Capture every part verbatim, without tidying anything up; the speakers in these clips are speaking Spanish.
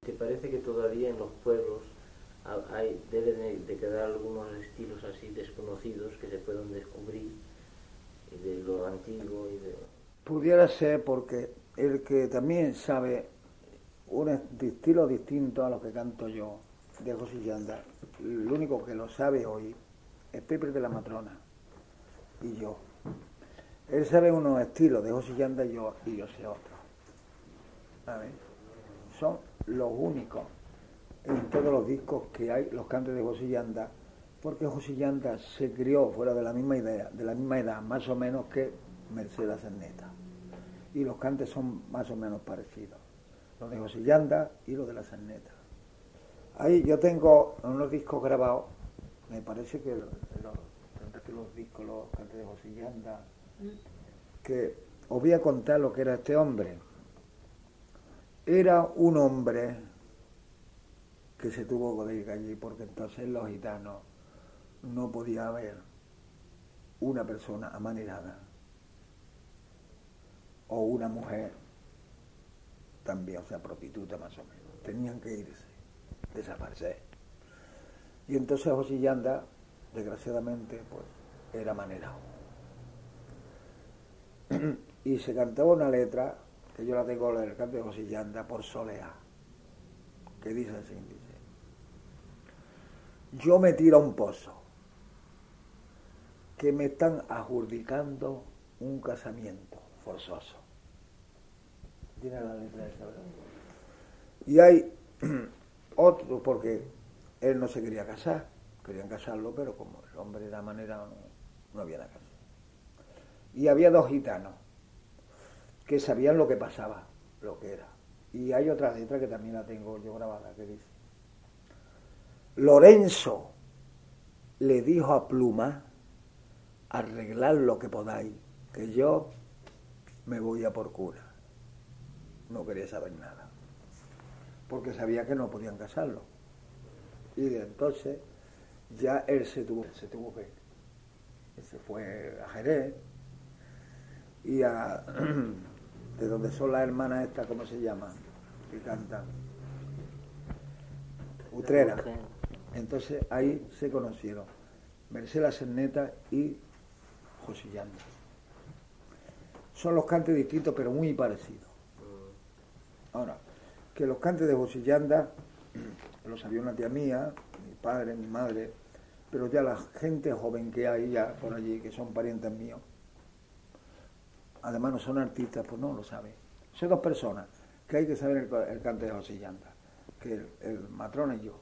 Que parece que todavía en los pueblos hay, deben de, de quedar algunos estilos así desconocidos que se puedan descubrir de lo antiguo y de... Pudiera ser porque el que también sabe un estilo distinto a lo que canto yo de José Yanda, el único que lo sabe hoy es Pepe de la Matrona y yo. Él sabe unos estilos de José Yanda y yo, y yo sé otros. ¿Sabes? Son los únicos en todos los discos que hay, los cantos de José Yanda, porque José Yanda se crió fuera de la misma idea, de la misma edad, más o menos que Mercedes Cerneta. Y los cantes son más o menos parecidos. Los de José Yanda y los de la Cerneta. Ahí yo tengo unos discos grabados, me parece que los, los, los discos, los cantes de José Yanda, que os voy a contar lo que era este hombre. Era un hombre que se tuvo que ir allí porque entonces los gitanos no podía haber una persona amanerada o una mujer también, o sea, prostituta más o menos. Tenían que irse, desaparecer. Y entonces José Yanda, desgraciadamente, pues era amanerado. Y se cantaba una letra, que yo la tengo en el canto de José Yanda, por Soleá, que dice así, dice: yo me tiro a un pozo, que me están adjudicando un casamiento forzoso. Tiene la letra esa, ¿verdad? Y hay otro, porque él no se quería casar, querían casarlo, pero como el hombre de la manera no, no había nada que hacer. Y había dos gitanos que sabían lo que pasaba, lo que era. Y hay otra letra que también la tengo yo grabada, que dice: Lorenzo le dijo a Pluma: arreglad lo que podáis, que yo me voy a por cura. No quería saber nada, porque sabía que no podían casarlo. Y de entonces ya él se tuvo, se tuvo que ir. Él se fue a Jerez y a de donde son las hermanas estas, ¿cómo se llaman? Que cantan Utrera. Entonces ahí se conocieron Mercedes Cerneta y José Yanda. Son los cantes distintos pero muy parecidos. Ahora, que los cantes de José Yanda los sabía una tía mía, mi padre, mi madre, pero ya la gente joven que hay ya por allí, que son parientes míos, además no son artistas, pues no lo saben. Son dos personas que hay que saber el, el cante de José Yanda, que el, el Matrona y yo.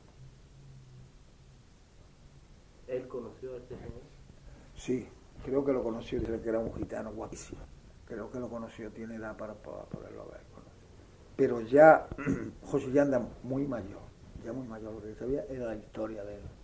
¿Él conoció a este señor? Sí, creo que lo conoció, dice que era un gitano guapísimo. Creo que lo conoció, tiene edad para, para poderlo haber conocido. Pero ya José Yanda muy mayor, ya muy mayor, lo que sabía era la historia de él.